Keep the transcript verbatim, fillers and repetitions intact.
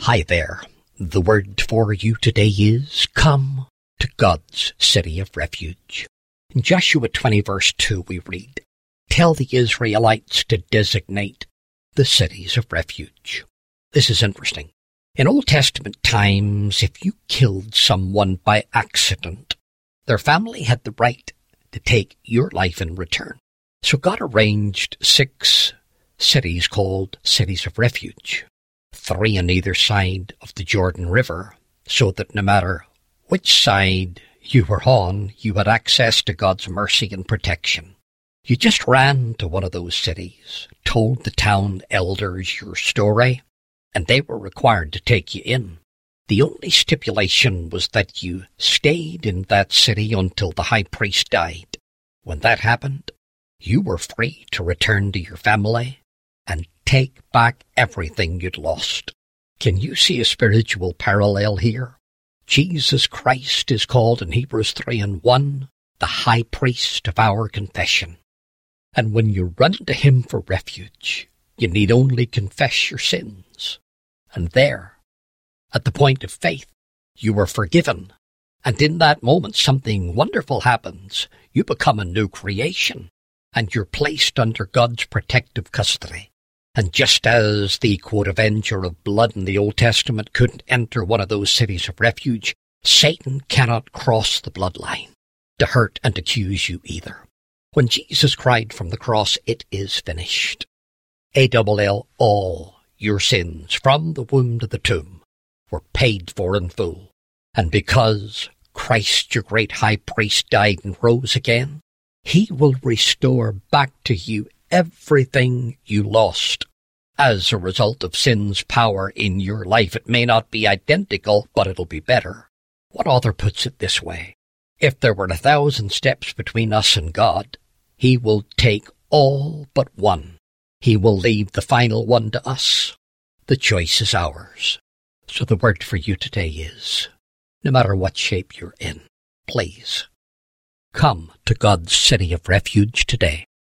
Hi there. The word for you today is come to God's city of refuge. In Joshua twenty verse two we read, tell the Israelites to designate the cities of refuge. This is interesting. In Old Testament times, if you killed someone by accident, their family had the right to take your life in return. So God arranged six cities called cities of refuge, three on either side of the Jordan River, so that no matter which side you were on, you had access to God's mercy and protection. You just ran to one of those cities, told the town elders your story, and they were required to take you in. The only stipulation was that you stayed in that city until the high priest died. When that happened, you were free to return to your family and take back everything you'd lost. Can you see a spiritual parallel here? Jesus Christ is called in Hebrews three and one the high priest of our confession. And when you run to him for refuge, you need only confess your sins. And there, at the point of faith, you are forgiven. And in that moment, something wonderful happens. You become a new creation, and you're placed under God's protective custody. And just as the, quote, avenger of blood in the Old Testament couldn't enter one of those cities of refuge, Satan cannot cross the bloodline to hurt and accuse you either. When Jesus cried from the cross, it is finished. A L L, all your sins from the womb to the tomb were paid for in full. And because Christ, your great high priest, died and rose again, he will restore back to you everything you lost as a result of sin's power in your life. It may not be identical, but it'll be better. One author puts it this way: if there were a thousand steps between us and God, he will take all but one. He will leave the final one to us. The choice is ours. So the word for you today is, no matter what shape you're in, please come to God's city of refuge today.